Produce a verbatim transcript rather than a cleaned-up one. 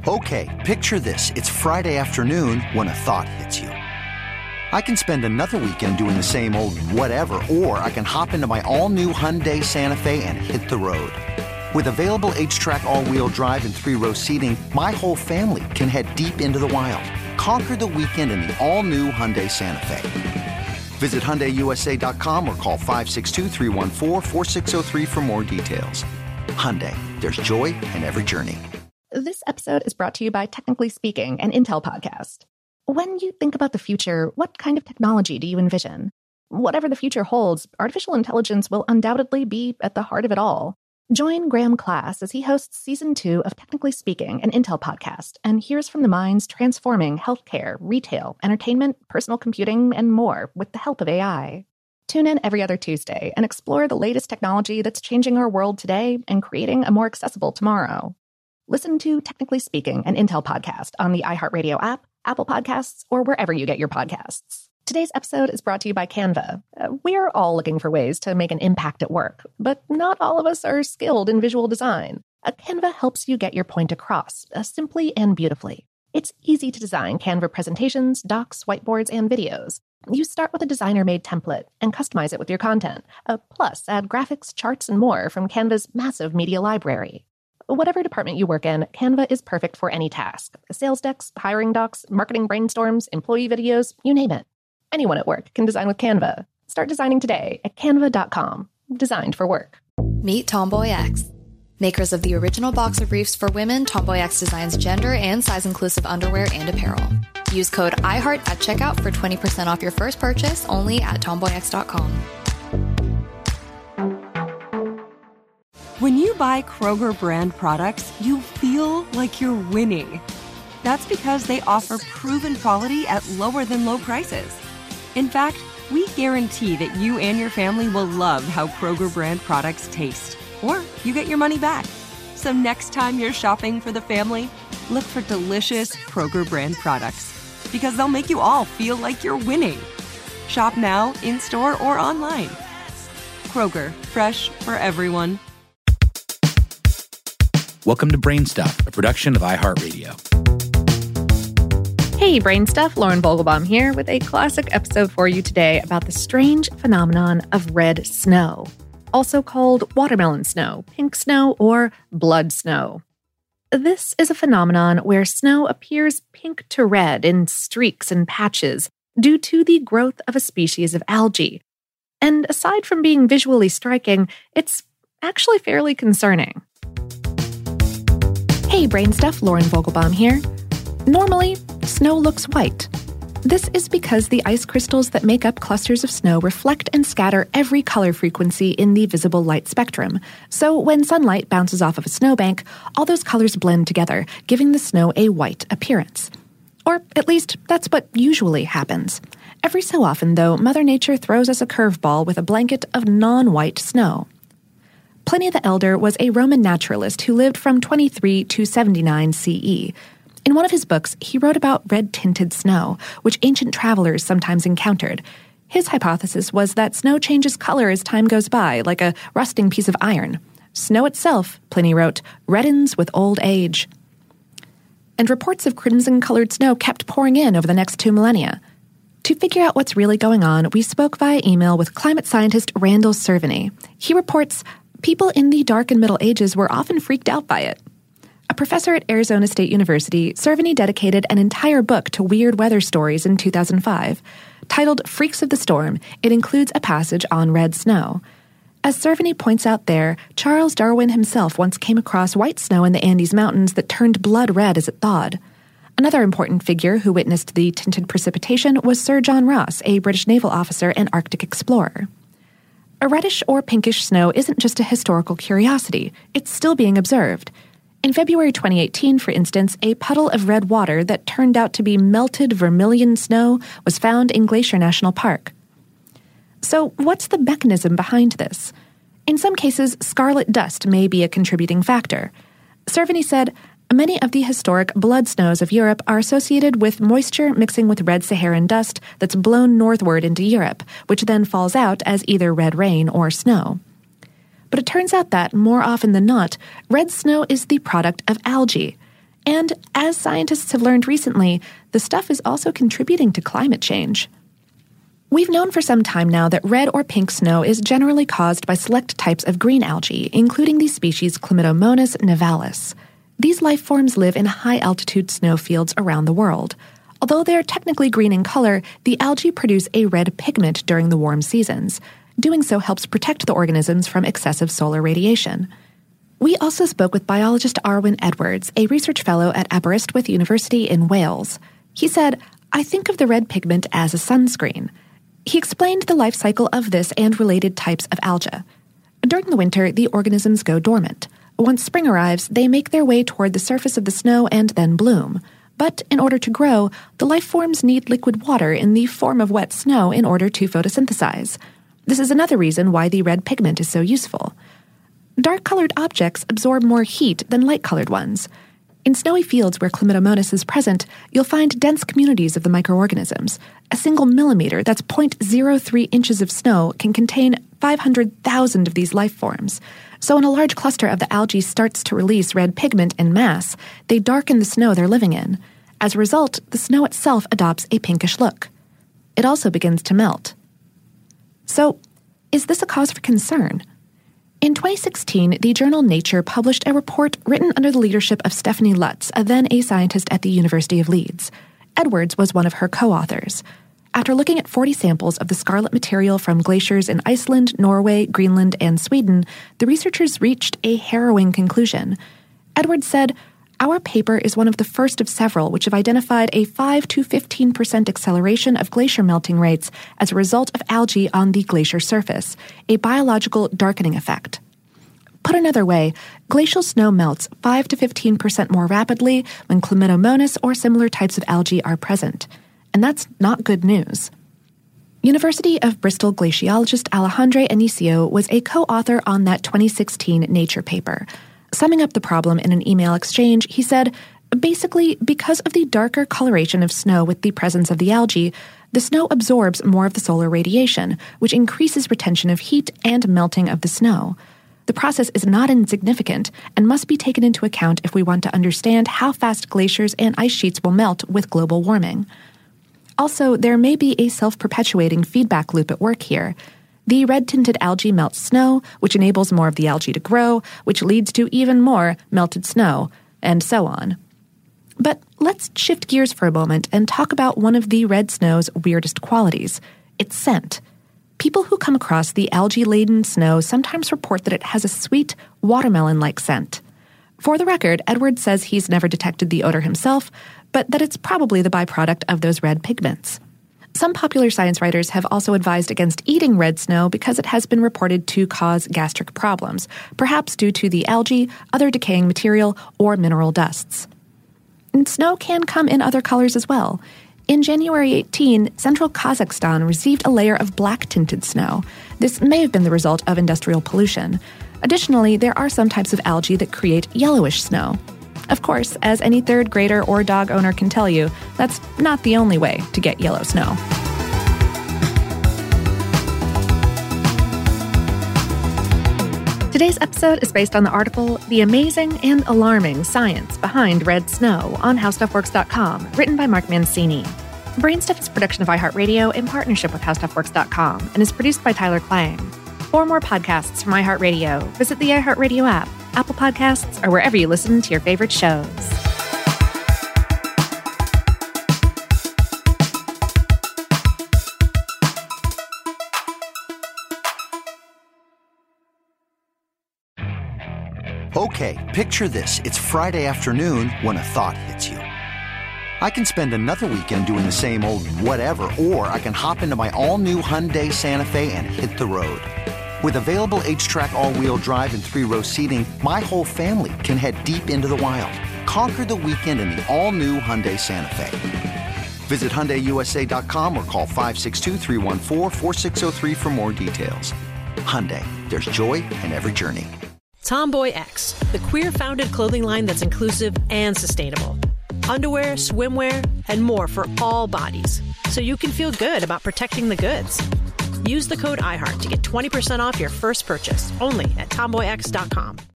Okay, picture this. It's Friday afternoon when a thought hits you. I can spend another weekend doing the same old whatever, or I can hop into my all-new Hyundai Santa Fe and hit the road. With available H-Track all-wheel drive and three-row seating, my whole family can head deep into the wild. Conquer the weekend in the all-new Hyundai Santa Fe. Visit Hyundai U S A dot com or call five six two, three one four, four six zero three for more details. Hyundai, there's joy in every journey. This episode is brought to you by Technically Speaking, an Intel podcast. When you think about the future, what kind of technology do you envision? Whatever the future holds, artificial intelligence will undoubtedly be at the heart of it all. Join Graham Class as he hosts Season two of Technically Speaking, an Intel podcast, and hears from the minds transforming healthcare, retail, entertainment, personal computing, and more with the help of A I. Tune in every other Tuesday and explore the latest technology that's changing our world today and creating a more accessible tomorrow. Listen to Technically Speaking, an Intel podcast on the iHeartRadio app, Apple Podcasts, or wherever you get your podcasts. Today's episode is brought to you by Canva. Uh, we're all looking for ways to make an impact at work, but not all of us are skilled in visual design. Uh, Canva helps you get your point across, uh, simply and beautifully. It's easy to design Canva presentations, docs, whiteboards, and videos. You start with a designer-made template and customize it with your content. Uh, plus, add graphics, charts, and more from Canva's massive media library. Whatever department you work in, Canva is perfect for any task. Sales decks, hiring docs, marketing brainstorms, employee videos, you name it. Anyone at work can design with Canva. Start designing today at canva dot com. Designed for work. Meet Tomboy X. Makers of the original boxer briefs for women, Tomboy X designs gender and size-inclusive underwear and apparel. Use code iHeart at checkout for twenty percent off your first purchase only at tomboy x dot com. When you buy Kroger brand products, you feel like you're winning. That's because they offer proven quality at lower than low prices. In fact, we guarantee that you and your family will love how Kroger brand products taste, or you get your money back. So next time you're shopping for the family, look for delicious Kroger brand products, because they'll make you all feel like you're winning. Shop now, in-store, or online. Kroger, fresh for everyone. Welcome to Brain Stuff, a production of iHeartRadio. Hey, Brain Stuff, Lauren Vogelbaum here with a classic episode for you today about the strange phenomenon of red snow, also called watermelon snow, pink snow, or blood snow. This is a phenomenon where snow appears pink to red in streaks and patches due to the growth of a species of algae. And aside from being visually striking, it's actually fairly concerning. Hey, Brain Stuff, Lauren Vogelbaum here. Normally, snow looks white. This is because the ice crystals that make up clusters of snow reflect and scatter every color frequency in the visible light spectrum. So when sunlight bounces off of a snowbank, all those colors blend together, giving the snow a white appearance. Or at least, that's what usually happens. Every so often, though, Mother Nature throws us a curveball with a blanket of non-white snow. Pliny the Elder was a Roman naturalist who lived from twenty-three to seventy-nine C E. In one of his books, he wrote about red-tinted snow, which ancient travelers sometimes encountered. His hypothesis was that snow changes color as time goes by, like a rusting piece of iron. Snow itself, Pliny wrote, reddens with old age. And reports of crimson-colored snow kept pouring in over the next two millennia. To figure out what's really going on, we spoke via email with climate scientist Randall Cerveny. He reports, people in the Dark and Middle Ages were often freaked out by it. A professor at Arizona State University, Cerveny dedicated an entire book to weird weather stories in two thousand five. Titled Freaks of the Storm, it includes a passage on red snow. As Cerveny points out there, Charles Darwin himself once came across white snow in the Andes Mountains that turned blood red as it thawed. Another important figure who witnessed the tinted precipitation was Sir John Ross, a British naval officer and Arctic explorer. A reddish or pinkish snow isn't just a historical curiosity, it's still being observed. In February twenty eighteen, for instance, a puddle of red water that turned out to be melted vermilion snow was found in Glacier National Park. So what's the mechanism behind this? In some cases, scarlet dust may be a contributing factor. Cerveny said, many of the historic blood snows of Europe are associated with moisture mixing with red Saharan dust that's blown northward into Europe, which then falls out as either red rain or snow. But it turns out that, more often than not, red snow is the product of algae. And as scientists have learned recently, the stuff is also contributing to climate change. We've known for some time now that red or pink snow is generally caused by select types of green algae, including the species Chlamydomonas nivalis. These life forms live in high-altitude snow fields around the world. Although they're technically green in color, the algae produce a red pigment during the warm seasons. Doing so helps protect the organisms from excessive solar radiation. We also spoke with biologist Arwen Edwards, a research fellow at Aberystwyth University in Wales. He said, "I think of the red pigment as a sunscreen." He explained the life cycle of this and related types of algae. During the winter, the organisms go dormant. Once spring arrives, they make their way toward the surface of the snow and then bloom. But in order to grow, the life forms need liquid water in the form of wet snow in order to photosynthesize. This is another reason why the red pigment is so useful. Dark-colored objects absorb more heat than light-colored ones. In snowy fields where Chlamydomonas is present, you'll find dense communities of the microorganisms. A single millimeter, that's zero point zero three inches of snow, can contain five hundred thousand of these life forms. So when a large cluster of the algae starts to release red pigment en masse, they darken the snow they're living in. As a result, the snow itself adopts a pinkish look. It also begins to melt. So, is this a cause for concern? In twenty sixteen, the journal Nature published a report written under the leadership of Stephanie Lutz, a then a scientist at the University of Leeds. Edwards was one of her co-authors. After looking at forty samples of the scarlet material from glaciers in Iceland, Norway, Greenland, and Sweden, the researchers reached a harrowing conclusion. Edwards said, "Our paper is one of the first of several which have identified a five to fifteen percent acceleration of glacier melting rates as a result of algae on the glacier surface, a biological darkening effect." Put another way, glacial snow melts five to fifteen percent more rapidly when Chlamydomonas or similar types of algae are present. And that's not good news. University of Bristol glaciologist Alejandre Anicio was a co-author on that twenty sixteen Nature paper. Summing up the problem in an email exchange, he said, "Basically, because of the darker coloration of snow with the presence of the algae, the snow absorbs more of the solar radiation, which increases retention of heat and melting of the snow. The process is not insignificant and must be taken into account if we want to understand how fast glaciers and ice sheets will melt with global warming. Also, there may be a self-perpetuating feedback loop at work here. The red-tinted algae melts snow, which enables more of the algae to grow, which leads to even more melted snow, and so on." But let's shift gears for a moment and talk about one of the red snow's weirdest qualities, its scent. People who come across the algae-laden snow sometimes report that it has a sweet, watermelon-like scent. For the record, Edwards says he's never detected the odor himself, but that it's probably the byproduct of those red pigments. Some popular science writers have also advised against eating red snow because it has been reported to cause gastric problems, perhaps due to the algae, other decaying material, or mineral dusts. And snow can come in other colors as well. In January eighteenth, central Kazakhstan received a layer of black-tinted snow. This may have been the result of industrial pollution. Additionally, there are some types of algae that create yellowish snow. Of course, as any third grader or dog owner can tell you, that's not the only way to get yellow snow. Today's episode is based on the article The Amazing and Alarming Science Behind Red Snow on how stuff works dot com, written by Mark Mancini. Brainstuff is a production of iHeartRadio in partnership with how stuff works dot com and is produced by Tyler Klang. For more podcasts from iHeartRadio, visit the iHeartRadio app, Apple Podcasts, or wherever you listen to your favorite shows. Okay, picture this. It's Friday afternoon when a thought hits you. I can spend another weekend doing the same old whatever, or I can hop into my all-new Hyundai Santa Fe and hit the road. With available H-Track all-wheel drive and three-row seating, my whole family can head deep into the wild. Conquer the weekend in the all-new Hyundai Santa Fe. Visit Hyundai U S A dot com or call five six two, three one four, four six zero three for more details. Hyundai, there's joy in every journey. Tomboy X, the queer-founded clothing line that's inclusive and sustainable. Underwear, swimwear, and more for all bodies, so you can feel good about protecting the goods. Use the code iHeart to get twenty percent off your first purchase, only at tomboy x dot com.